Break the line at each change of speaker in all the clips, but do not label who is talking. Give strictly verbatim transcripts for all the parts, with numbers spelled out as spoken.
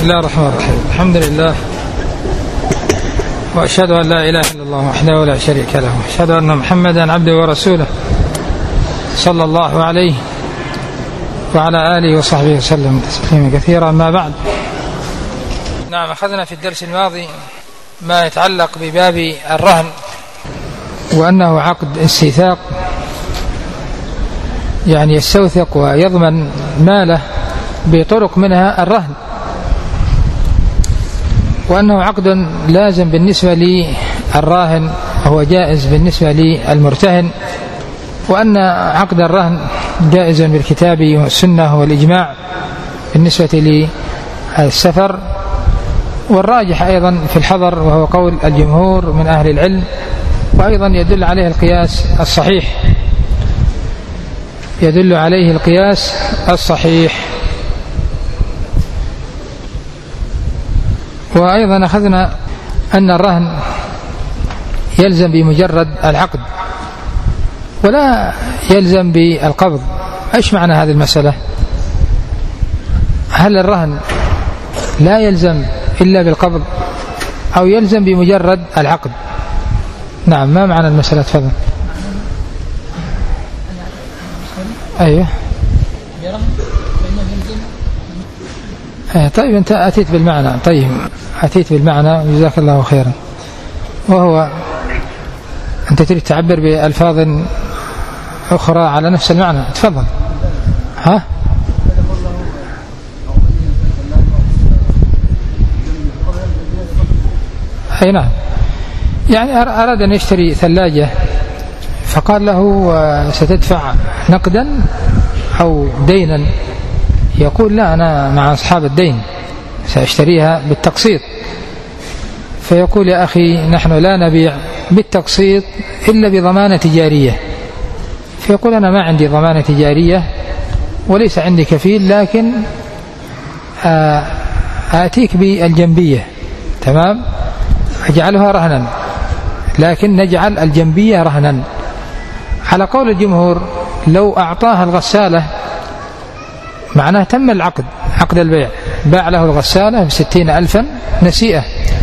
الله الرحمن الرحيم. الحمد لله، وأشهد أن لا إله إلا الله وحده لا شريك له، وأشهد أن محمدا عبده ورسوله صلى الله عليه وعلى آله وصحبه وسلم تسليما كثيرا. ما بعد، نعم، أخذنا في الدرس الماضي ما يتعلق بباب الرهن، وأنه عقد استيثاق، يعني يستوثق ويضمن ماله بطرق منها الرهن، وأنه عقد لازم بالنسبة للراهن وهو جائز بالنسبة للمرتهن، وأن عقد الرهن جائز بالكتاب والسنة والإجماع بالنسبة للسفر، والراجح أيضا في الحضر وهو قول الجمهور من أهل العلم، وأيضا يدل عليه القياس الصحيح يدل عليه القياس الصحيح. وأيضا أخذنا أن الرهن يلزم بمجرد العقد ولا يلزم بالقبض. إيش معنى هذه المسألة؟ هل الرهن لا يلزم إلا بالقبض أو يلزم بمجرد العقد؟ نعم، ما معنى المسألة؟ تفضل. أيوه. طيب، أنت أتيت بالمعنى. طيب، أتيت بالمعنى، جزاك الله خيرا. وهو أنت تريد تعبر بألفاظ أخرى على نفس المعنى. تفضل. ها؟ أي نعم، يعني أراد أن يشتري ثلاجة، فقال له ستدفع نقدا أو دينا؟ يقول لا، أنا مع أصحاب الدين سأشتريها بالتقسيط. فيقول يا أخي، نحن لا نبيع بالتقسيط إلا بضمانة تجارية. فيقول أنا ما عندي ضمانة تجارية وليس عندي كفيل، لكن آتيك بالجنبية، تمام، أجعلها رهنا، لكن نجعل الجنبية رهنا. على قول الجمهور لو أعطاها الغسالة معناه تم العقد، عقد البيع، باع له الغسالة بستين ألفا نسيئة،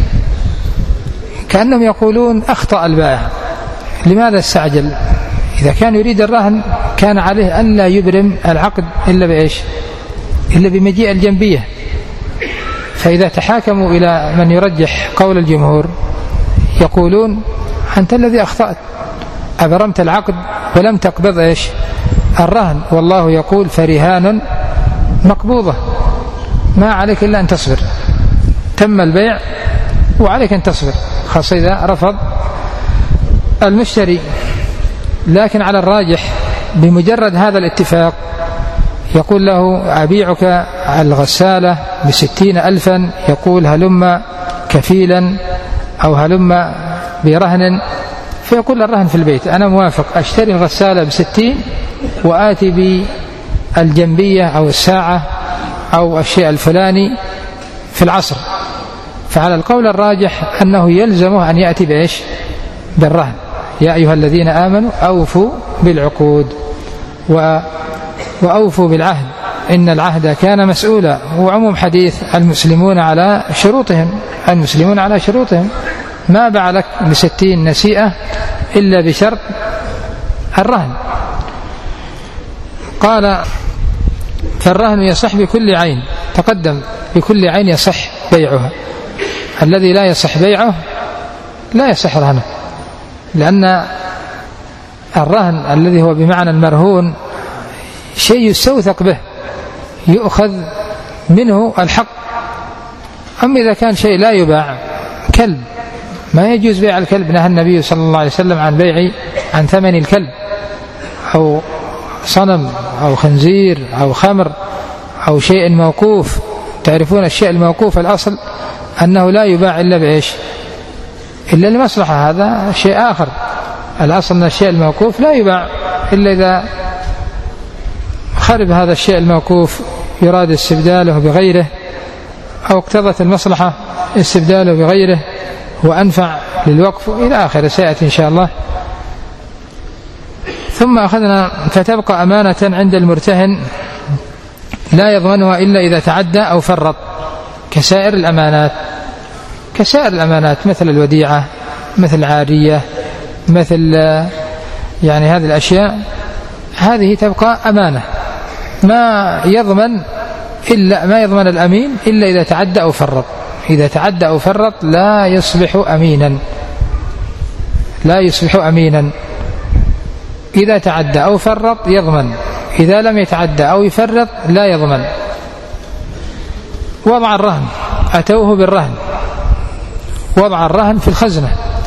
كأنهم يقولون أخطأ البائع. لماذا استعجل؟ إذا كان يريد الرهن كان عليه أن لا يبرم العقد إلا بإيش؟ إلا بمجيء الجنبية. فإذا تحاكموا إلى من يرجح قول الجمهور يقولون أنت الذي أخطأت، أبرمت العقد ولم تقبض إيش؟ الرهن. والله يقول فرهان مقبوضة، ما عليك إلا أن تصبر، تم البيع وعليك أن تصبر، خاصة إذا رفض المشتري. لكن على الراجح بمجرد هذا الاتفاق يقول له أبيعك الغسالة بستين ألفا، يقول هلم كفيلا أو هلم برهن، فيقول الرهن في البيت، أنا موافق أشتري الغسالة بستين وآتي بالجنبية أو الساعة أو الشيء الفلاني في العصر. فعلى القول الراجح أنه يلزمه أن يأتي بإيش؟ بالرهن. يا أيها الذين آمنوا أوفوا بالعقود و... وأوفوا بالعهد إن العهد كان مسؤولا. وعموم حديث المسلمون على شروطهم، المسلمون على شروطهم، ما باع لك بستين نسيئة إلا بشرط الرهن. قال فالرهن يصح بكل عين، تقدم بكل عين يصح بيعها، الذي لا يصح بيعه لا يصح رهنه، لأن الرهن الذي هو بمعنى المرهون شيء يستوثق به، يؤخذ منه الحق. أما إذا كان شيء لا يباع، كلب، ما يجوز بيع الكلب، نهى النبي صلى الله عليه وسلم عن بيع عن ثمن الكلب، أو صنم أو خنزير أو خمر أو شيء موقوف. تعرفون الشيء الموقوف الأصل أنه لا يباع إلا بإيش؟ إلا لمصلحة، هذا شيء آخر. الأصل أن الشيء الموقوف لا يباع إلا إذا خرب هذا الشيء الموقوف يراد استبداله بغيره، أو اقتضت المصلحة استبداله بغيره وأنفع للوقف إلى آخر، سيأتي إن شاء الله. ثم أخذنا فتبقى أمانة عند المرتهن لا يضمنها إلا إذا تعدى أو فرط. كسائر الأمانات، كسائر الأمانات مثل الوديعة، مثل العارية، مثل يعني هذه الأشياء، هذه تبقى أمانة، ما يضمن إلا ما يضمن الأمين إلا إذا تعدى أو فرط. إذا تعدى أو فرط لا يصبح أمينا، لا يصبح أمينا. إذا تعدى أو فرط يضمن، إذا لم يتعدى أو يفرط لا يضمن. وضع الرهن، أتوه بالرهن، وضع الرهن في الخزنة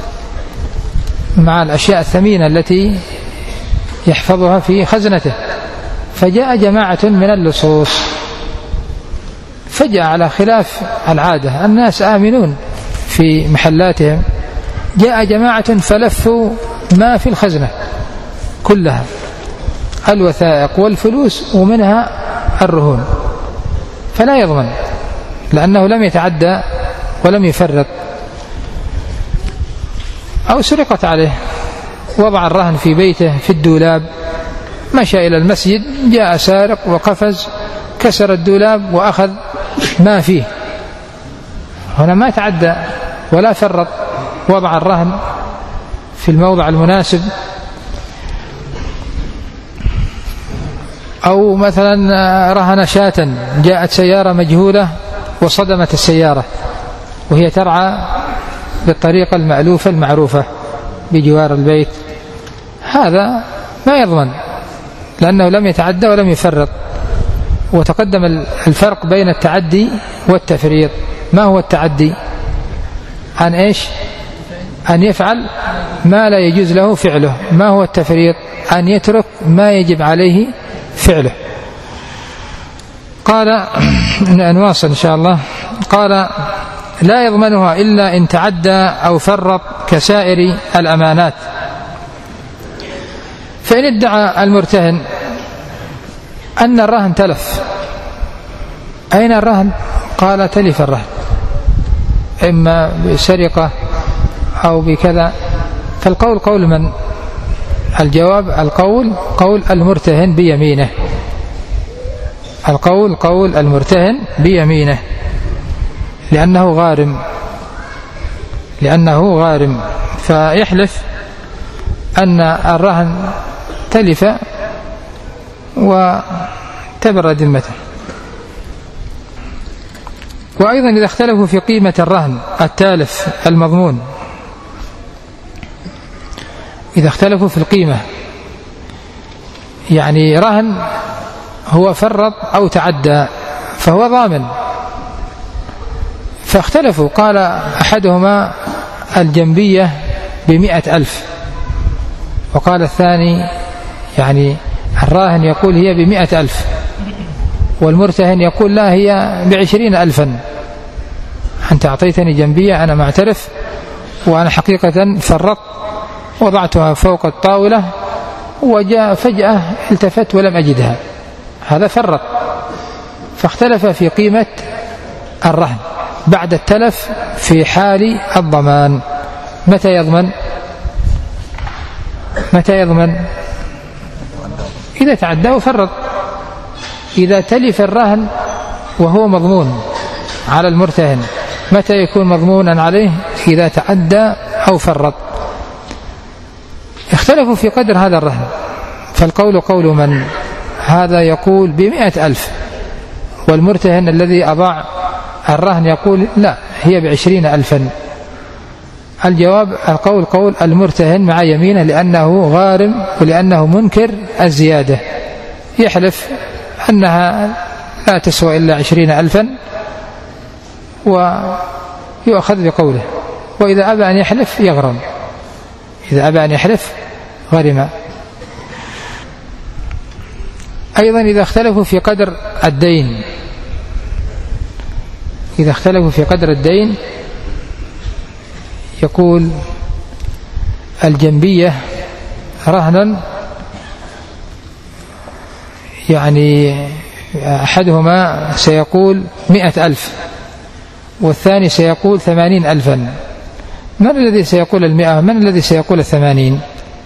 مع الأشياء الثمينة التي يحفظها في خزنته، فجاء جماعة من اللصوص، فجاء على خلاف العادة، الناس آمنون في محلاتهم، جاء جماعة فلفوا ما في الخزنة كلها، الوثائق والفلوس ومنها الرهون، فلا يضمن لأنه لم يتعدى ولم يفرط. أو سرقت عليه، وضع الرهن في بيته في الدولاب، مشى إلى المسجد جاء سارق وقفز كسر الدولاب وأخذ ما فيه، هنا ما تعدى ولا فرط، وضع الرهن في الموضع المناسب. أو مثلا رهن شاة، جاءت سيارة مجهولة وصدمت السيارة وهي ترعى بالطريقة المألوفة المعروفة بجوار البيت، هذا ما يضمن لأنه لم يتعدى ولم يفرط. وتقدم الفرق بين التعدي والتفريط. ما هو التعدي؟ عن إيش؟ أن يفعل ما لا يجوز له فعله. ما هو التفريط؟ أن يترك ما يجب عليه فعله. قال نواصل إن شاء الله. قال لا يضمنها إلا إن تعدى أو فرط كسائر الأمانات. فإن ادعى المرتهن أن الرهن تلف، أين الرهن؟ قال تلف الرهن إما بسرقة أو بكذا، فالقول قول من؟ الجواب القول قول المرتهن بيمينه، القول قول المرتهن بيمينه لأنه غارم، لأنه غارم فيحلف أن الرهن تلف وتبرأ ذمته. وأيضا إذا اختلفوا في قيمة الرهن التالف المضمون، إذا اختلفوا في القيمة، يعني رهن هو فرط أو تعدى فهو ضامن، فاختلفوا، قال أحدهما الجنبية بمئة ألف، وقال الثاني يعني الراهن يقول هي بمئة ألف، والمرتهن يقول لا هي بعشرين ألفا، أنت أعطيتني جنبية أنا معترف وأنا حقيقة فرط وضعتها فوق الطاولة وجاء فجأة التفت ولم أجدها، هذا فرط. فاختلف في قيمة الرهن بعد التلف في حال الضمان. متى يضمن؟ متى يضمن؟ إذا تعدى وفرط. إذا تلف الرهن وهو مضمون على المرتهن، متى يكون مضمونا عليه؟ إذا تعدى أو فرط. اختلفوا في قدر هذا الرهن، فالقول قول من؟ هذا يقول بمئة ألف، والمرتهن الذي أضاع الرهن يقول لا هي بعشرين ألفا. الجواب القول قول المرتهن مع يمينه لأنه غارم ولأنه منكر الزيادة، يحلف أنها لا تسوى إلا عشرين ألفا ويؤخذ بقوله، وإذا أبى أن يحلف يغرم، إذا أبى أن يحلف غرم. أيضا إذا اختلفوا في قدر الدين، إذا اختلفوا في قدر الدين يقول الجنبية رهنا، يعني أحدهما سيقول مئة ألف والثاني سيقول ثمانين ألفا، من الذي سيقول المئة؟ من الذي سيقول الثمانين؟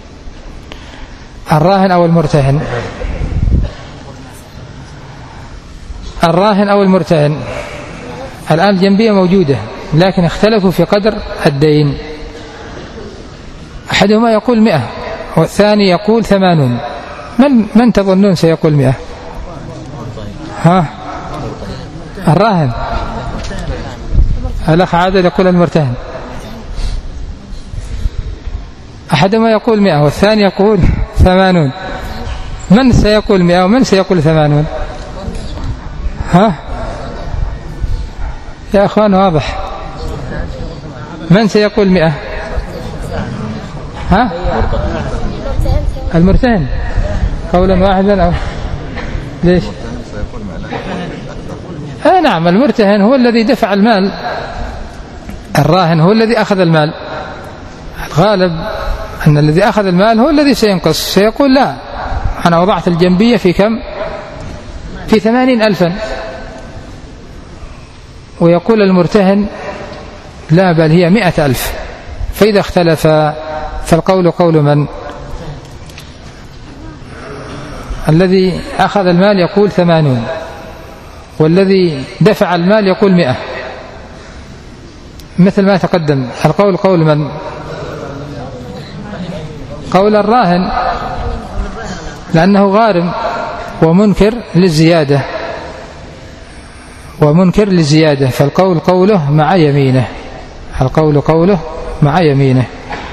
الراهن أو المرتهن؟ الراهن أو المرتهن؟ الآن الجنبية موجودة لكن اختلفوا في قدر الدين، أحدهما يقول مئة والثاني يقول ثمانون، من من تظنون سيقول مئة؟ ها الراهن، الأخ عادل يقول المرتهن. أحدهما يقول مئة والثاني يقول ثمانون، من سيقول مئة ومن سيقول ثمانون؟ ها يا أخوان واضح، من سيقول مئة؟ ها المرتهن قولا واحدا أو ليش؟ آه نعم المرتهن هو الذي دفع المال، الراهن هو الذي أخذ المال، الغالب أن الذي أخذ المال هو الذي سينقص، سيقول لا أنا وضعت الجنبية في كم؟ في ثمانين ألفا، ويقول المرتهن لا بل هي مئة ألف. فإذا اختلف فالقول قول من؟ الذي أخذ المال يقول ثمانون والذي دفع المال يقول مئة، مثل ما تقدم. القول قول من؟ قول الراهن، لأنه غارم ومنكر للزيادة ومنكر للزيادة، فالقول قوله مع يمينه، القول قوله مع يمينه.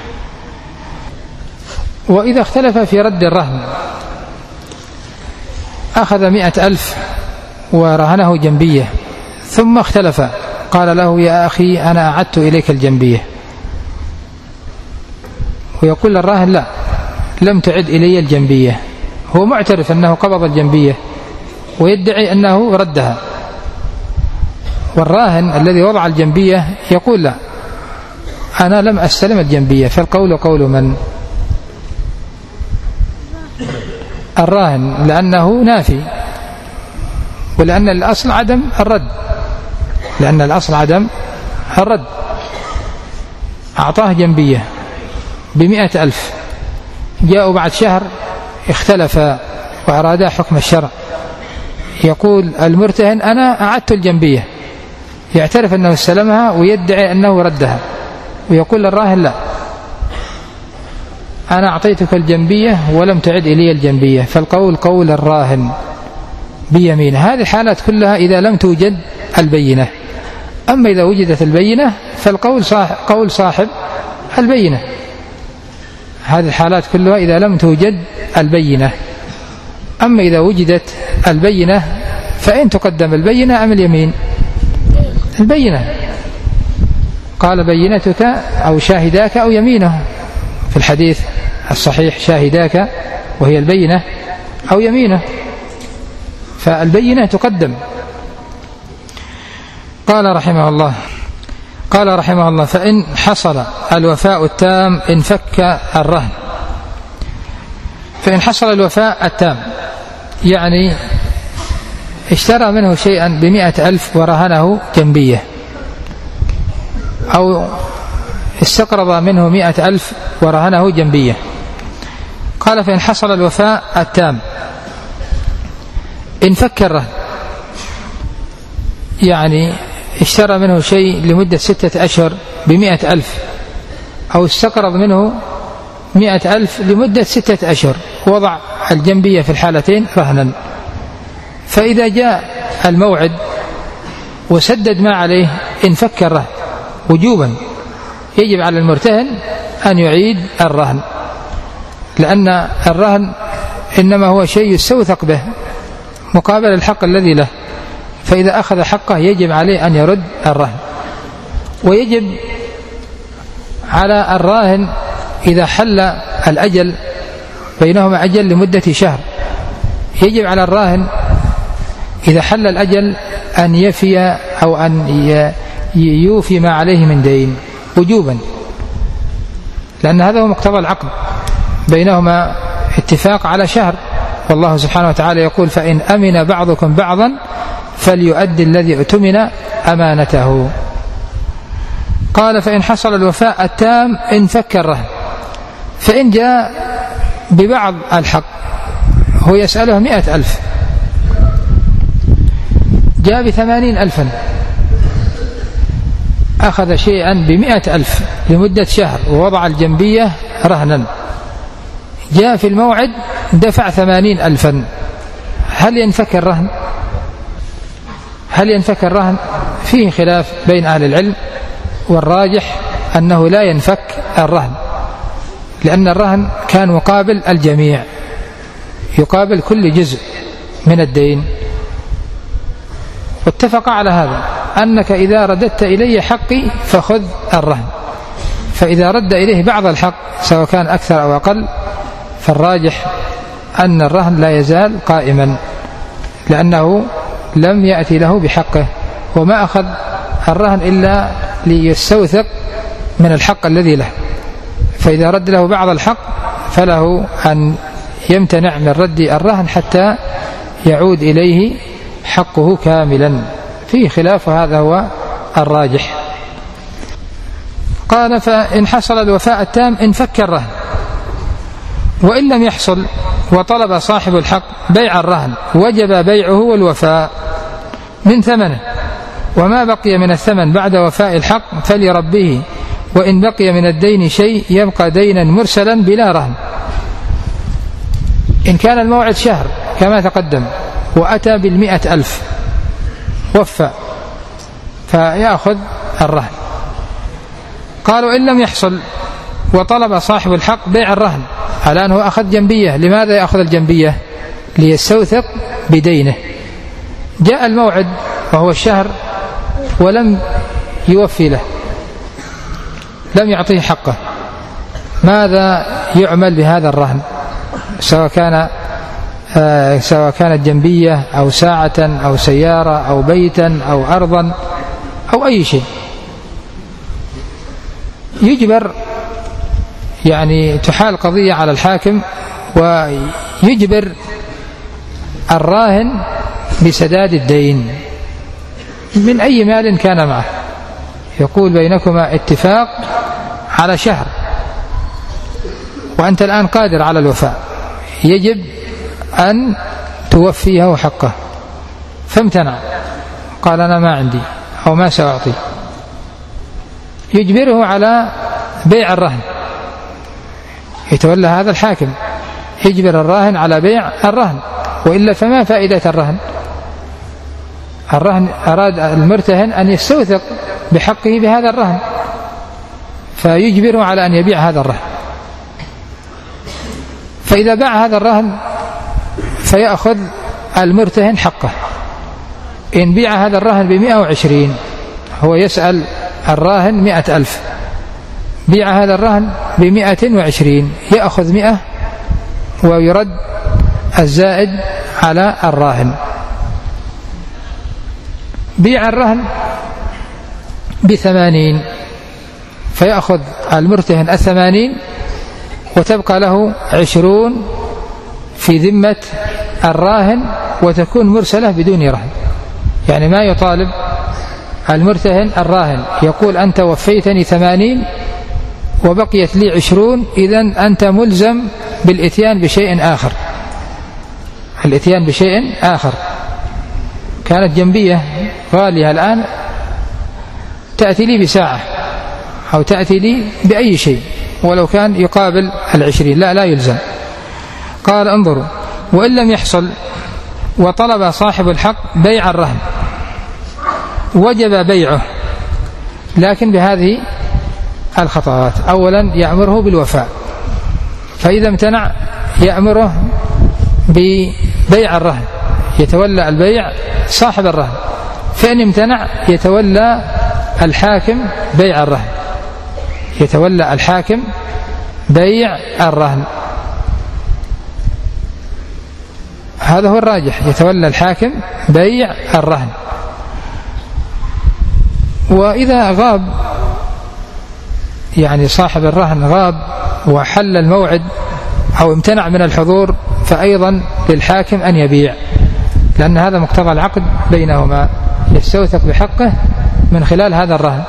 وإذا اختلف في رد الرهن، أخذ مئة ألف ورهنه جنبية ثم اختلف، قال له يا أخي أنا أعدت إليك الجنبية، ويقول الراهن لا لم تعد إلي الجنبية، هو معترف أنه قبض الجنبية ويدعي أنه ردها، والراهن الذي وضع الجنبية يقول لا أنا لم أستلم الجنبية، فالقول قول من؟ الراهن، لأنه نافي، ولأن الأصل عدم الرد، لأن الأصل عدم الرد. أعطاه جنبية بمئة ألف، جاءوا بعد شهر اختلف وأرادا حكم الشرع، يقول المرتهن أنا أعدت الجنبية، يعترف أنه استلمها ويدعي أنه ردها، ويقول الراهن لا أنا أعطيتك الجنبية ولم تعد إلي الجنبية، فالقول قول الراهن بيمينه. هذه الحالات كلها إذا لم توجد البينة. أما إذا وجدت البينة فالقول صاحب قول صاحب البينة. هذه الحالات كلها إذا لم توجد البينة. أما إذا وجدت البينة فإن تقدم البينة أم اليمين؟ البينة. قال بينتك أو شاهداك أو يمينه في الحديث الصحيح، شاهداك وهي البينة أو يمينه، فالبينة تقدم. قال رحمه الله قال رحمه الله فإن حصل الوفاء التام انفك الرهن. فإن حصل الوفاء التام يعني اشترى منه شيئا بمئة ألف ورهنه جنبية، أو استقرض منه مئة ألف ورهنه جنبية. قال فإن حصل الوفاء التام انفك الرهن، يعني اشترى منه شيء لمدة ستة أشهر بمئة ألف، أو استقرض منه مئة ألف لمدة ستة أشهر، وضع الجنبية في الحالتين رهنا. فإذا جاء الموعد وسدد ما عليه انفك الرهن وجوبا، يجب على المرتهن أن يعيد الرهن، لأن الرهن إنما هو شيء يستوثق به مقابل الحق الذي له، فإذا أخذ حقه يجب عليه أن يرد الرهن. ويجب على الراهن إذا حل الأجل بينهما أجل لمدة شهر، يجب على الراهن إذا حل الأجل أن يفي أو أن يوفي ما عليه من دين وجوبا، لأن هذا هو مقتضى العقد بينهما، اتفاق على شهر. والله سبحانه وتعالى يقول فإن أمن بعضكم بعضا فليؤدي الذي اؤتمن أمانته. قال فإن حصل الوفاء التام انفك الرهن. فإن جاء ببعض الحق، هو يسأله مئة ألف، جاء بثمانين ألفا، أخذ شيئا بمئة ألف لمدة شهر ووضع الجنبية رهنا، جاء في الموعد دفع ثمانين ألفا، هل ينفك الرهن؟ هل ينفك الرهن؟ فيه خلاف بين أهل العلم، والراجح أنه لا ينفك الرهن، لأن الرهن كان مقابل الجميع، يقابل كل جزء من الدين. واتفق على هذا أنك إذا رددت إلي حقي فخذ الرهن، فإذا رد إليه بعض الحق سواء كان أكثر أو أقل فالراجح أن الرهن لا يزال قائما، لأنه لم يأتي له بحقه، وما أخذ الرهن إلا ليستوثق من الحق الذي له، فإذا رد له بعض الحق فله أن يمتنع من رد الرهن حتى يعود إليه حقه كاملا. فيه خلاف، وهذا هو الراجح. قال: فإن حصل الوفاء التام انفك الرهن، وإن لم يحصل وطلب صاحب الحق بيع الرهن وجب بيعه والوفاء من ثمنه، وما بقي من الثمن بعد وفاء الحق فلربه، وإن بقي من الدين شيء يبقى دينا مرسلا بلا رهن. إن كان الموعد شهر كما تقدم وأتى بالمئة ألف وفى فيأخذ الرهن. قالوا: إن لم يحصل وطلب صاحب الحق بيع الرهن، الآن هو أخذ جنبية، لماذا يأخذ الجنبية؟ ليستوثق بدينه. جاء الموعد وهو الشهر ولم يوفي له، لم يعطيه حقه، ماذا يعمل بهذا الرهن؟ سواء كان آه سواء كانت جنبية أو ساعة أو سيارة أو بيتا أو أرضا أو أي شيء، يجبر، يعني تحال قضية على الحاكم ويجبر الراهن بسداد الدين من أي مال كان معه. يقول: بينكما اتفاق على شهر وأنت الآن قادر على الوفاء، يجب أن توفيه حقه، فامتنع، قال: أنا ما عندي أو ما سأعطي، يجبره على بيع الرهن، يتولى هذا الحاكم، يجبر الراهن على بيع الرهن، وإلا فما فائدة الرهن؟ الرهن أراد المرتهن أن يستوثق بحقه بهذا الرهن، فيجبره على أن يبيع هذا الرهن. فإذا باع هذا الرهن فيأخذ المرتهن حقه. إن بيع هذا الرهن بمئة وعشرين، هو يسأل الراهن مئة ألف، بيع هذا الرهن بمئة وعشرين، يأخذ مئة ويرد الزائد على الراهن. بيع الرهن بثمانين، فيأخذ المرتهن الثمانين وتبقى له عشرون في ذمة الراهن، وتكون مرسلة بدون رهن، يعني ما يطالب المرتهن الراهن، يقول: أنت وفيتني ثمانين وبقيت لي عشرون، إذن أنت ملزم بالإتيان بشيء آخر، الإتيان بشيء آخر. كانت جنبية غالية الآن تأتي لي بساعة أو تأتي لي بأي شيء ولو كان يقابل العشرين، لا لا يلزم. قال: انظروا: وإن لم يحصل وطلب صاحب الحق بيع الرهن وجب بيعه، لكن بهذه الخطوات: أولا يأمره بالوفاء، فإذا امتنع يأمره ببيع الرهن، يتولى البيع صاحب الرهن، فإن امتنع يتولى الحاكم بيع الرهن، يتولى الحاكم بيع الرهن. هذا هو الراجح، يتولى الحاكم بيع الرهن. وإذا غاب، يعني صاحب الرهن غاب وحل الموعد أو امتنع من الحضور، فأيضا للحاكم أن يبيع، لأن هذا مقتضى العقد بينهما، يستوثق بحقه من خلال هذا الرهن.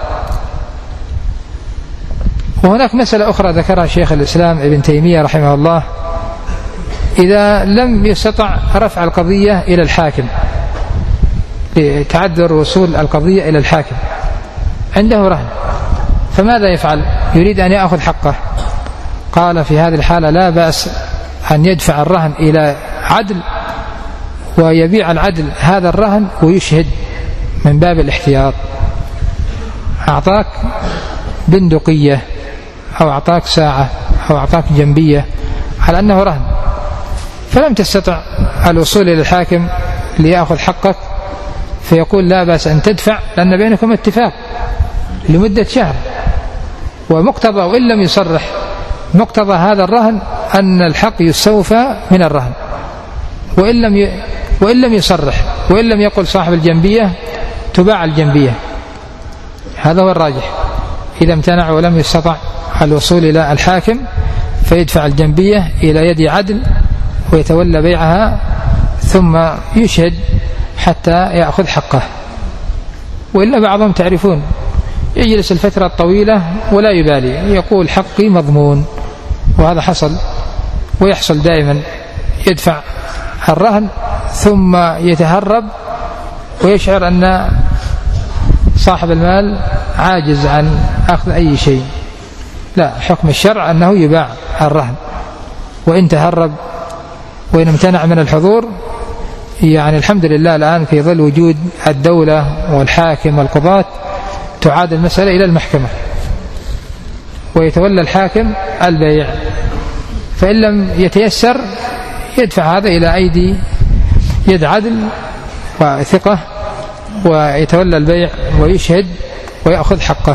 وهناك مسألة أخرى ذكرها شيخ الإسلام ابن تيمية رحمه الله: إذا لم يستطع رفع القضية إلى الحاكم، لتعذر وصول القضية إلى الحاكم، عنده رهن، فماذا يفعل؟ يريد أن يأخذ حقه. قال في هذه الحالة لا بأس أن يدفع الرهن إلى عدل ويبيع العدل هذا الرهن ويشهد من باب الاحتياط. أعطاك بندقية أو أعطاك ساعة أو أعطاك جنبية على أنه رهن، فلم تستطع الوصول إلى الحاكم ليأخذ حقك، فيقول لا بأس أن تدفع لأن بينكم اتفاق لمدة شهر، ومقتضى وإن لم يصرح مقتضى هذا الرهن أن الحق يستوفى من الرهن، وإن لم ي... وإن لم يصرح وإن لم يقل صاحب الجنبية تباع الجنبية. هذا هو الراجح. إذا امتنع ولم يستطع الوصول إلى الحاكم فيدفع الجنبية إلى يد عدل ويتولى بيعها ثم يشهد حتى يأخذ حقه. وإلا بعضهم تعرفون يجلس الفترة الطويلة ولا يبالي، يقول حقي مضمون، وهذا حصل ويحصل دائما، يدفع الرهن ثم يتهرب ويشعر أن صاحب المال عاجز عن أخذ أي شيء. لا، حكم الشرع أنه يباع الرهن، وإن تهرب وإن امتنع من الحضور يعني الحمد لله الآن في ظل وجود الدولة والحاكم والقضاة تعاد المسألة إلى المحكمة ويتولى الحاكم البيع، فإن لم يتيسر يدفع هذا إلى أيدي يد عدل وثقة ويتولى البيع ويشهد ويأخذ حقه.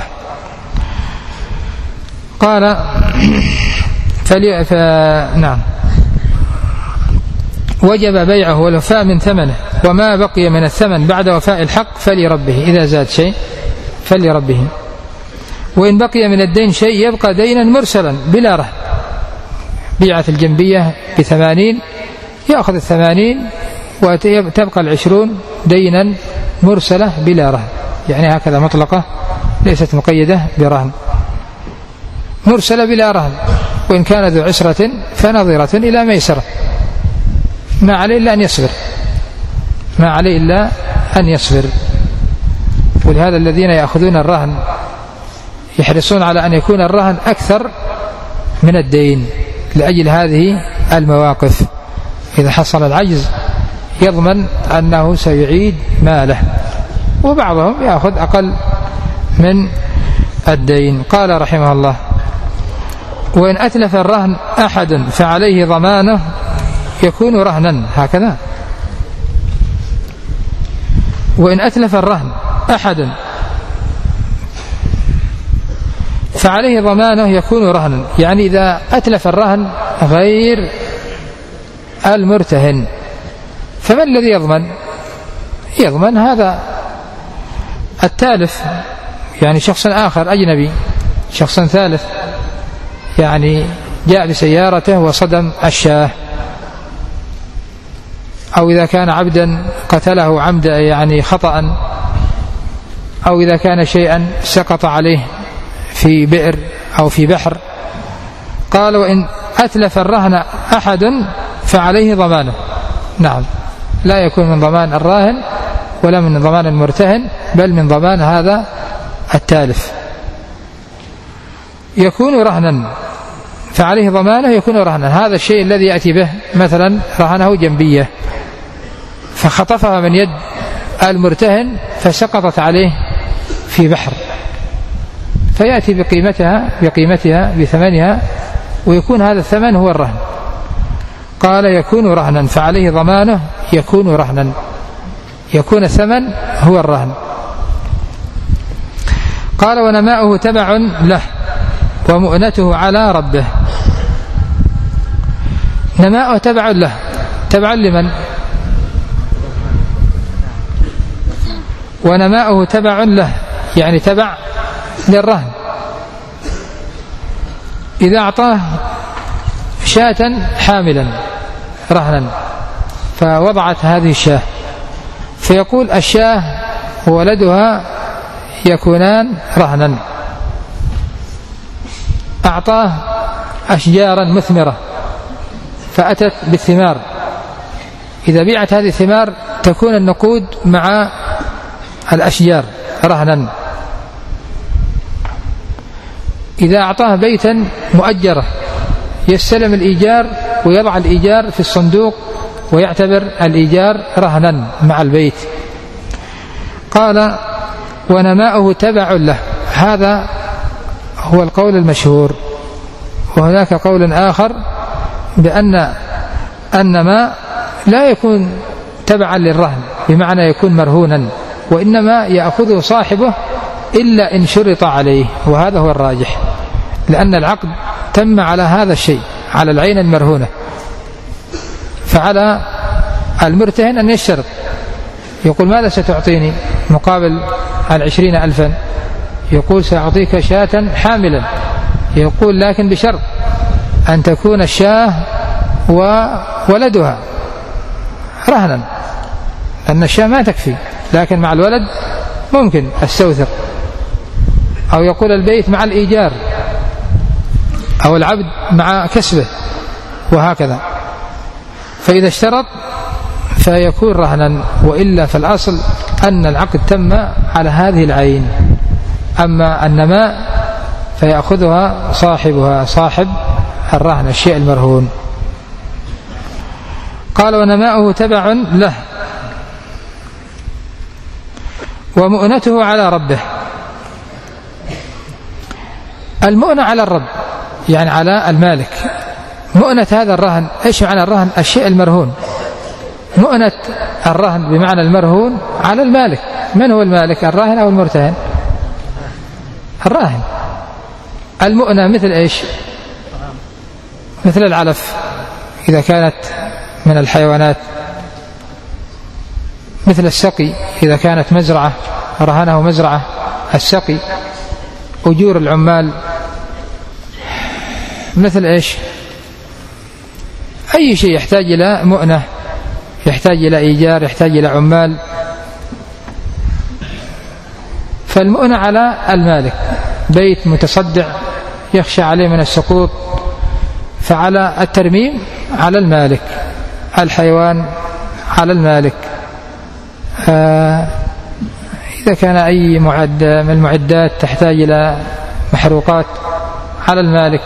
قال فلي... ف... نعم وجب بيعه والوفاء من ثمنه، وما بقي من الثمن بعد وفاء الحق فلربه، إذا زاد شيء فلربه، وإن بقي من الدين شيء يبقى دينا مرسلا بلا رهن. بيعة الجنبية بثمانين يأخذ الثمانين وتبقى العشرون دينا مرسلة بلا رهن، يعني هكذا مطلقة ليست مقيدة برهن، مرسلة بلا رهن. وإن كان ذو عسرة فنظرة إلى ميسرة، ما عليه إلا أن يصبر، ما عليه إلا أن يصبر. ولهذا الذين يأخذون الرهن يحرصون على أن يكون الرهن أكثر من الدين لأجل هذه المواقف. إذا حصل العجز يضمن أنه سيعيد ماله، وبعضهم يأخذ أقل من الدين. قال رحمه الله: وإن أتلف الرهن أحد فعليه ضمانه يكون رهنا. هكذا وإن أتلف الرهن أحد فعليه ضمانه يكون رهنا، يعني إذا أتلف الرهن غير المرتهن فمن الذي يضمن؟ يضمن هذا التالف، يعني شخص آخر أجنبي، شخص ثالث، يعني جاء بسيارته وصدم الشاه، أو إذا كان عبدا قتله عمد يعني خطأ، أو إذا كان شيئا سقط عليه في بئر أو في بحر. قال: وإن أتلف الرهن أحد فعليه ضمانه. نعم، لا يكون من ضمان الراهن ولا من ضمان المرتهن، بل من ضمان هذا التالف. يكون رهنا، فعليه ضمانه يكون رهنا. هذا الشيء الذي يأتي به، مثلا رهنه جنبية فخطفها من يد المرتهن فسقطت عليه في بحر، فيأتي بقيمتها بقيمتها بثمنها، ويكون هذا الثمن هو الرهن. قال: يكون رهنا، فعليه ضمانه يكون رهنا، يكون الثمن هو الرهن. قال: ونماؤه تبع له ومؤنته على ربه. نماؤه تبع له، تبع لمن؟ ونماؤه تبع له، يعني تبع للرهن. إذا أعطاه شاة حاملا رهنا فوضعت هذه الشاة، فيقول الشاة وولدها يكونان رهنا. أعطاه أشجارا مثمرة فأتت بالثمار، إذا بيعت هذه الثمار تكون النقود مع الأشجار رهنا. إذا أعطاه بيتا مؤجرة يستلم الإيجار ويضع الإيجار في الصندوق ويعتبر الإيجار رهنا مع البيت. قال ونماؤه تبع له، هذا هو القول المشهور. وهناك قول آخر بأن النماء لا يكون تبعا للرهن بمعنى يكون مرهونا، وإنما يأخذه صاحبه إلا إن شرط عليه، وهذا هو الراجح، لأن العقد تم على هذا الشيء، على العين المرهونة. فعلى المرتهن أن يشترط، يقول ماذا ستعطيني مقابل العشرين ألفا؟ يقول سأعطيك شاة حاملا. يقول لكن بشرط أن تكون الشاة وولدها رهنا، أن الشاة ما تكفي، لكن مع الولد ممكن استوثق. أو يقول البيت مع الإيجار، أو العبد مع كسبه، وهكذا. فإذا اشترط فيكون رهنا، وإلا فالأصل أن العقد تم على هذه العين. أما النماء فيأخذها صاحبها، صاحب الرهن، الشيء المرهون. قال ونماؤه تبع له ومؤنته على ربه. المؤنة على الرب يعني على المالك. مؤنة هذا الرهن، إيش معنى الرهن؟ الشيء المرهون. مؤنة الرهن بمعنى المرهون على المالك. من هو المالك؟ الراهن أو المرتهن؟ الراهن. المؤنة مثل إيش؟ مثل العلف إذا كانت من الحيوانات، مثل السقي إذا كانت مزرعة رهنه مزرعة السقي، أجور العمال، مثل إيش؟ أي شيء يحتاج إلى مؤنة، يحتاج إلى إيجار، يحتاج إلى عمال. فالمؤنة على المالك، بيت متصدع يخشى عليه من السقوط، فعلى الترميم على المالك، الحيوان على المالك. آه إذا كان أي معد من المعدات تحتاج إلى محروقات على المالك.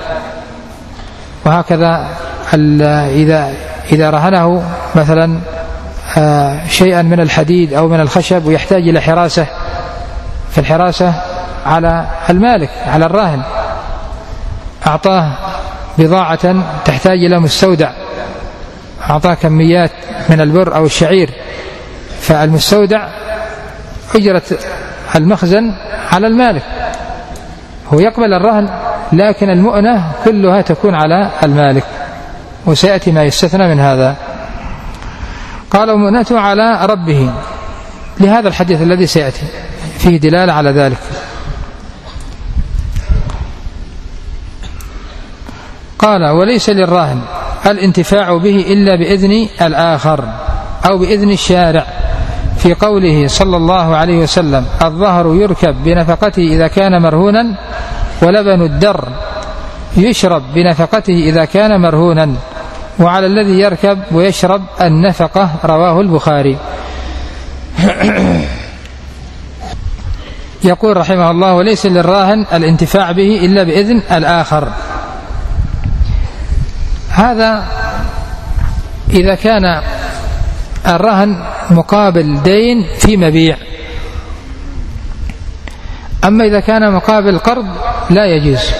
وهكذا إذا إذا رهنه مثلا آه شيئا من الحديد أو من الخشب ويحتاج إلى حراسة، فالحراسة على المالك، على الراهن. أعطاه بضاعة تحتاج إلى مستودع، أعطاه كميات من البر أو الشعير، فالمستودع أجرة المخزن على المالك، هو يقبل الرهن، لكن المؤنة كلها تكون على المالك، وسيأتي ما يستثنى من هذا. قال ومؤنته على ربه، لهذا الحديث الذي سيأتي فيه دلالة على ذلك. قال وليس للراهن الانتفاع به إلا بإذن الآخر أو بإذن الشارع، في قوله صلى الله عليه وسلم الظهر يركب بنفقته إذا كان مرهونا، ولبن الدر يشرب بنفقته إذا كان مرهونا، وعلى الذي يركب ويشرب النفقة. رواه البخاري. يقول رحمه الله وليس للراهن الانتفاع به إلا بإذن الآخر. هذا إذا كان الرهن مقابل دين في مبيع. أما إذا كان مقابل قرض لا يجوز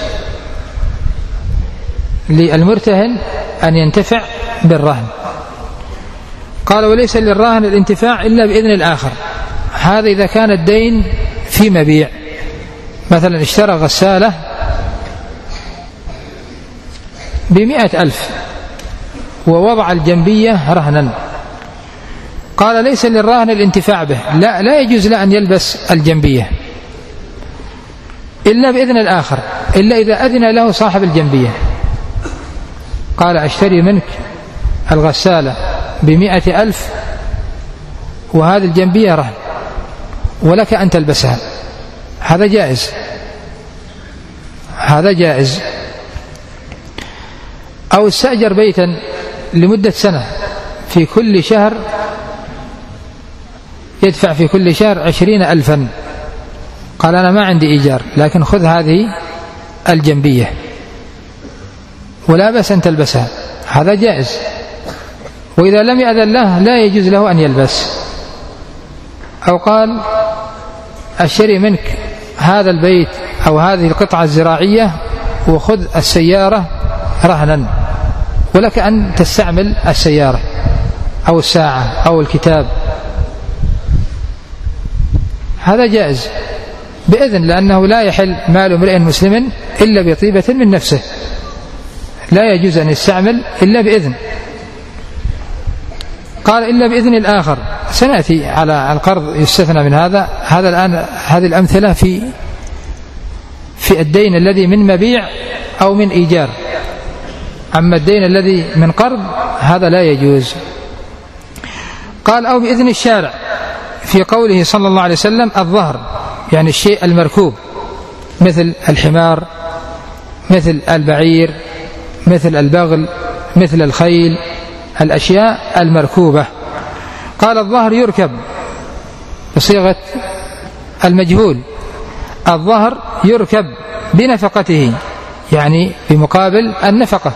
للمرتهن أن ينتفع بالرهن. قال وليس للراهن الانتفاع إلا بإذن الآخر. هذا إذا كان الدين في مبيع، مثلا اشترى غسالة بمئة ألف ووضع الجنبية رهنا، قال ليس للراهن الانتفاع به، لا, لا يجوز له أن يلبس الجنبية إلا بإذن الآخر، إلا إذا أذن له صاحب الجنبية، قال أشتري منك الغسالة بمئة ألف وهذه الجنبية رهن ولك أن تلبسها، هذا جائز، هذا جائز. أو استأجر بيتا لمدة سنة، في كل شهر يدفع في كل شهر عشرين ألفا، قال أنا ما عندي إيجار، لكن خذ هذه الجنبية ولا بأس أن تلبسها، هذا جائز. وإذا لم يأذن له لا يجوز له أن يلبس، أو قال أشتري منك هذا البيت أو هذه القطعة الزراعية وخذ السيارة رهنا ولك أن تستعمل السيارة أو الساعة أو الكتاب، هذا جائز بإذن، لأنه لا يحل مال امرئ مسلم إلا بطيبة من نفسه، لا يجوز أن يستعمل إلا بإذن. قال إلا بإذن الآخر، سنأتي على القرض يستثنى من هذا. هذا الآن هذه الأمثلة في في الدين الذي من مبيع أو من إيجار، أما الدين الذي من قرض هذا لا يجوز. قال أو بإذن الشارع في قوله صلى الله عليه وسلم الظهر، يعني الشيء المركوب مثل الحمار مثل البعير مثل البغل مثل الخيل، الأشياء المركوبة. قال الظهر يركب بصيغة المجهول، الظهر يركب بنفقته، يعني بمقابل النفقة.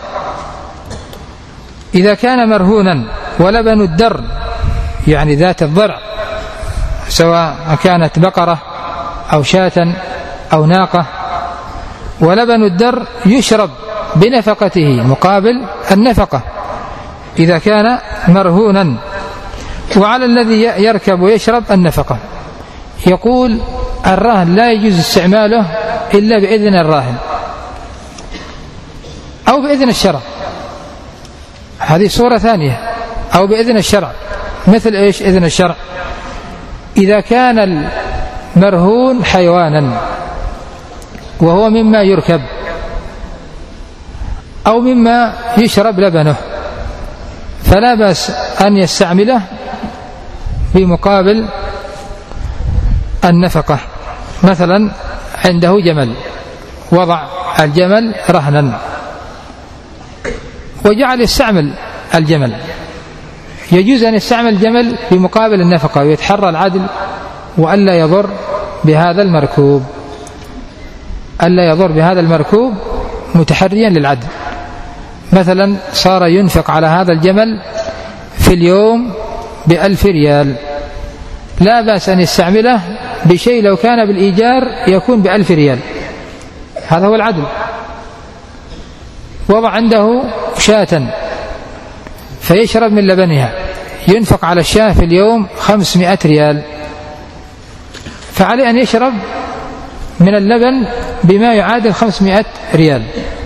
إذا كان مرهونا ولبن الدر، يعني ذات الضرع، سواء كانت بقرة أو شاة أو ناقة، ولبن الدر يشرب بنفقته مقابل النفقة إذا كان مرهونا، وعلى الذي يركب ويشرب النفقة. يقول الراهن لا يجوز استعماله إلا بإذن الراهن أو بإذن الشرع، هذه صورة ثانية، أو بإذن الشرع. مثل إيش إذن الشرع؟ إذا كان المرهون حيوانا وهو مما يركب أو مما يشرب لبنه، فلا بأس أن يستعمله بمقابل النفقة. مثلا عنده جمل، وضع الجمل رهنا وجعل يستعمل الجمل، يجوز أن يستعمل الجمل بمقابل النفقة، ويتحرى العدل وألا يضر بهذا المركوب، ألا يضر بهذا المركوب متحريا للعدل. مثلا صار ينفق على هذا الجمل في اليوم بألف ريال، لا بأس أن يستعمله بشيء لو كان بالإيجار يكون بألف ريال، هذا هو العدل. وضع عنده شاة فيشرب من لبنها، ينفق على الشاة في اليوم خمسمائة ريال، فعليه أن يشرب من اللبن بما يعادل خمسمائة ريال.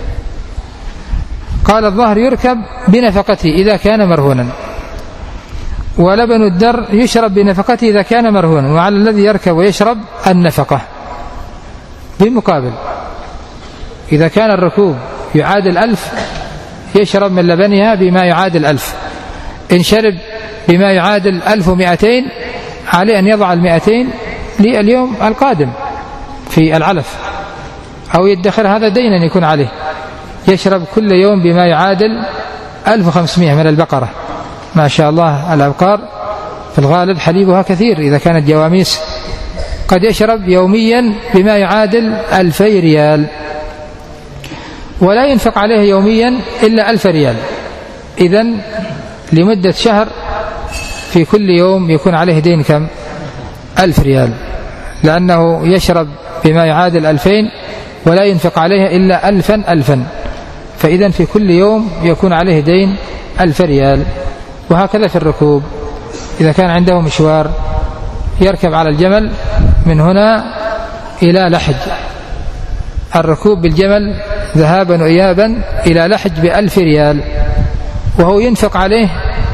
قال الظهر يركب بنفقته إذا كان مرهونا، ولبن الدر يشرب بنفقته إذا كان مرهونا، وعلى الذي يركب ويشرب النفقة بمقابل. إذا كان الركوب يعادل ألف يشرب من لبنها بما يعادل ألف، إن شرب بما يعادل ألف ومئتين عليه أن يضع المئتين لليوم القادم في العلف، أو يدخر، هذا دينا يكون عليه، يشرب كل يوم بما يعادل ألف وخمسمائة من البقرة. ما شاء الله الأبقار في الغالب حليبها كثير، إذا كانت جواميس قد يشرب يوميا بما يعادل ألفي ريال، ولا ينفق عليه يوميا إلا ألف ريال. إذن لمدة شهر في كل يوم يكون عليه دين كم؟ ألف ريال، لأنه يشرب بما يعادل ألفين ولا ينفق عليه إلا ألفا ألفا، فإذن في كل يوم يكون عليه دين ألف ريال. وهكذا في الركوب، إذا كان عنده مشوار يركب على الجمل من هنا إلى لحج، الركوب بالجمل ذهابا وإيابا إلى لحج بألف ريال، وهو ينفق عليه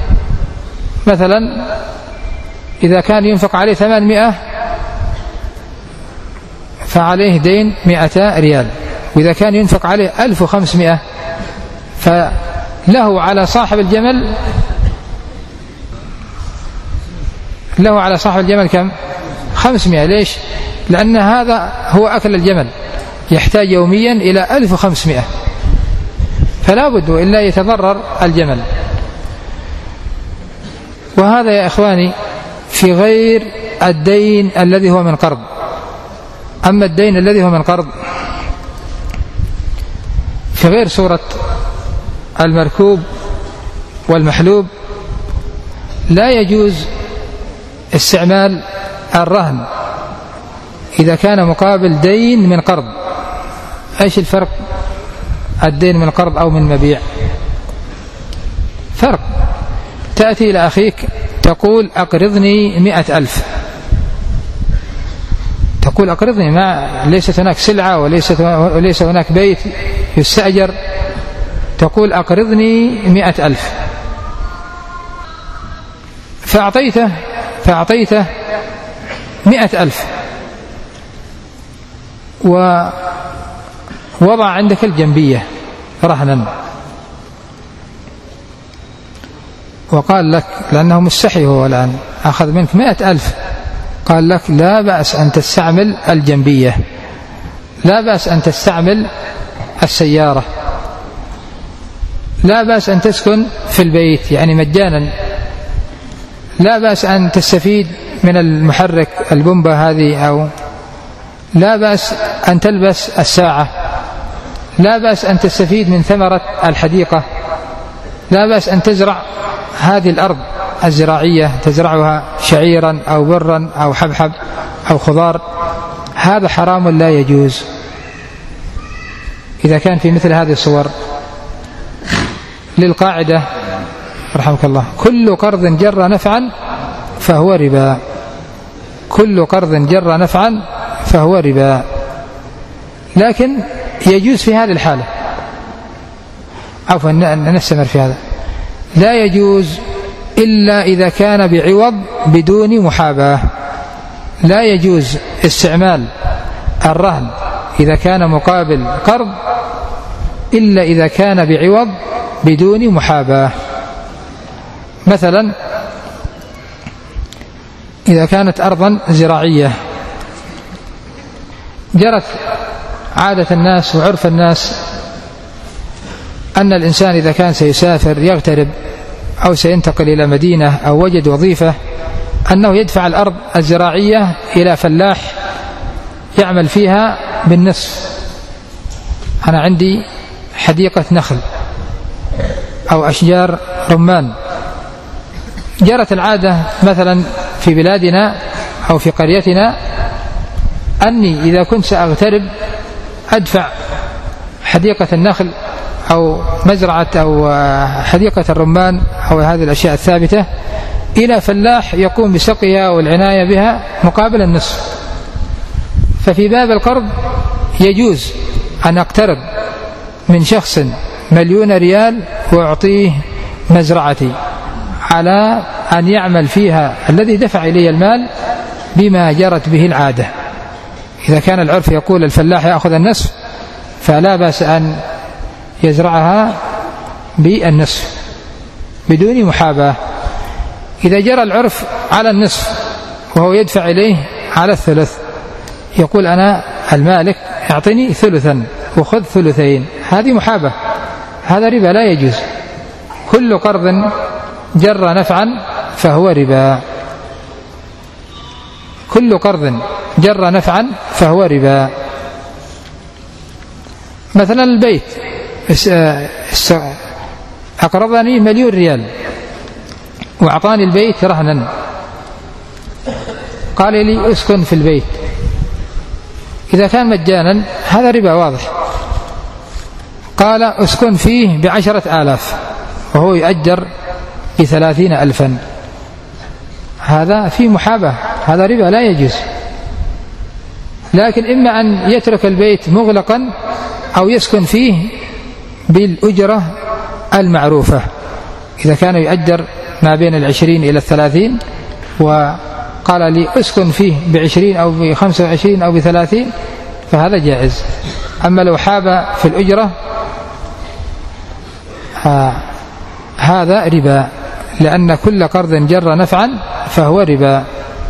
مثلا إذا كان ينفق عليه ثمانمائة فعليه دين مئة ريال، وإذا كان ينفق عليه ألف وخمسمائة فله على صاحب الجمل له على صاحب الجمل كم؟ خمسمائة. ليش؟ لأن هذا هو أكل الجمل، يحتاج يوميا إلى ألف وخمسمائة، فلا بد إلا يتضرر الجمل. وهذا يا إخواني في غير الدين الذي هو من قرض. أما الدين الذي هو من قرض في غير صورة المركوب والمحلوب لا يجوز استعمال الرهن إذا كان مقابل دين من قرض. إيش الفرق الدين من قرض أو من مبيع؟ فرق. تأتي إلى أخيك تقول أقرضني مئة ألف، تقول أقرضني، ما ليست هناك سلعة وليست وليس هناك بيت يستأجر، تقول أقرضني مئة ألف، فأعطيته فأعطيته مئة ألف ووضع عندك الجنبية رهنا، وقال لك لأنه مستحي هو الآن أخذ منك مئة ألف، قال لك لا بأس أن تستعمل الجنبية، لا بأس أن تستعمل السيارة، لا بأس أن تسكن في البيت يعني مجانا، لا بأس أن تستفيد من المحرك البومبة هذه، أو لا بأس أن تلبس الساعة، لا بأس أن تستفيد من ثمرة الحديقة، لا بأس أن تزرع هذه الأرض الزراعية، تزرعها شعيرا أو برا أو حبحب أو خضار. هذا حرام لا يجوز إذا كان في مثل هذه الصور، للقاعدة رحمك الله: كل قرض جر نفعا فهو ربا، كل قرض جر نفعا فهو ربا. لكن يجوز في هذه الحالة، عفوا نستمر في هذا، لا يجوز إلا إذا كان بعوض بدون محاباة. لا يجوز استعمال الرهن إذا كان مقابل قرض إلا إذا كان بعوض بدون محاباة. مثلا إذا كانت أرضا زراعية، جرت عادة الناس وعرف الناس أن الإنسان إذا كان سيسافر يغترب أو سينتقل إلى مدينة أو وجد وظيفة أنه يدفع الأرض الزراعية إلى فلاح يعمل فيها بالنصف. أنا عندي حديقة نخل أو أشجار رمان، جرت العادة مثلا في بلادنا أو في قريتنا أني إذا كنت سأغترب أدفع حديقة النخل أو مزرعة أو حديقة الرمان أو هذه الأشياء الثابتة إلى فلاح يقوم بسقيها والعناية بها مقابل النصف. ففي باب القرض يجوز أن أقترض من شخص مليون ريال وأعطيه مزرعتي على أن يعمل فيها الذي دفع إلي المال بما جرت به العادة. إذا كان العرف يقول الفلاح يأخذ النصف فلا بأس أن يزرعها بالنصف بدون محاباة. إذا جرى العرف على النصف وهو يدفع إليه على الثلث، يقول أنا المالك اعطني ثلثا وخذ ثلثين، هذه محابة، هذا ربا لا يجوز. كل قرض جر نفعا فهو ربا، كل قرض جر نفعا فهو ربا. مثلا البيت أقرضني مليون ريال وأعطاني البيت رهنا، قال لي اسكن في البيت، إذا كان مجانا هذا ربا واضح. قال اسكن فيه بعشرة آلاف وهو يؤجر بثلاثين ألفا، هذا في محابة، هذا ربا لا يجوز. لكن إما أن يترك البيت مغلقا أو يسكن فيه بالأجرة المعروفة، إذا كان يؤجر ما بين العشرين إلى الثلاثين وقال لي اسكن فيه بعشرين أو بخمسة وعشرين أو بثلاثين فهذا جائز. أما لو حاب في الأجرة هذا ربا، لأن كل قرض جر نفعا فهو ربا،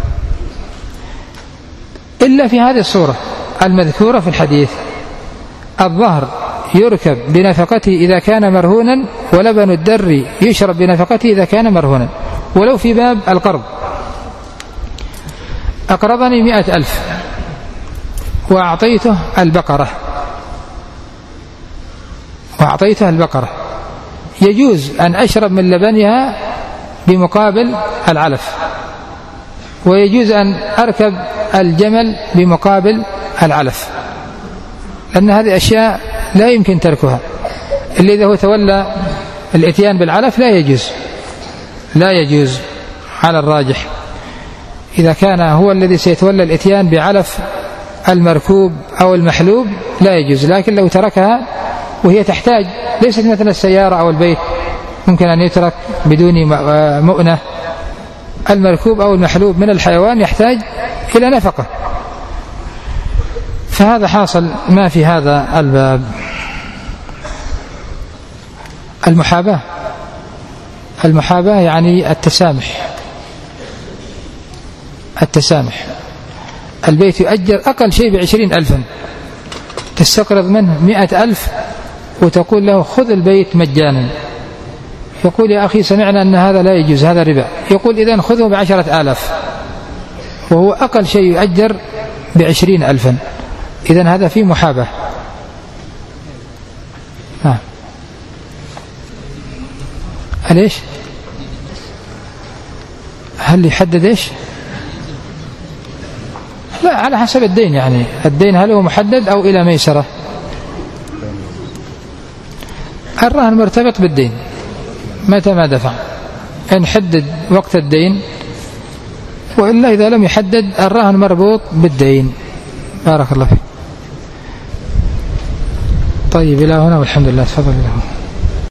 إلا في هذه الصورة المذكورة في الحديث: الظهر يركب بنفقته إذا كان مرهونا، ولبن الدر يشرب بنفقته إذا كان مرهونا. ولو في باب القرض أقرضني مئة ألف وأعطيته البقرة، أعطيتها البقرة، يجوز أن أشرب من لبنها بمقابل العلف، ويجوز أن أركب الجمل بمقابل العلف، لأن هذه أشياء لا يمكن تركها. اللي إذا هو تولى الاتيان بالعلف لا يجوز، لا يجوز على الراجح. إذا كان هو الذي سيتولى الاتيان بعلف المركوب أو المحلوب لا يجوز، لكن لو تركها وهي تحتاج، ليست مثل السيارة أو البيت ممكن أن يترك بدون مؤنة، المركوب أو المحلوب من الحيوان يحتاج إلى نفقة، فهذا حاصل ما في هذا الباب. المحاباة، المحاباة يعني التسامح، التسامح. البيت يؤجر أقل شيء بعشرين ألفا، تستقرض منه مئة ألف وتقول له خذ البيت مجانا، يقول يا أخي سمعنا أن هذا لا يجوز، هذا ربا، يقول إذن خذه بعشرة آلاف، وهو أقل شيء يؤجر بعشرين ألفا، إذن هذا فيه محاباة. نعم. هل إيش؟ هل يحدد إيش؟ لا، على حسب الدين، يعني الدين هل هو محدد أو إلى ميسرة؟ الرهن مرتبط بالدين متى ما دفع، إن حدد وقت الدين، وإلا إذا لم يحدد الرهن مربوط بالدين. بارك الله فيك. طيب إلى هنا والحمد لله. تفضل.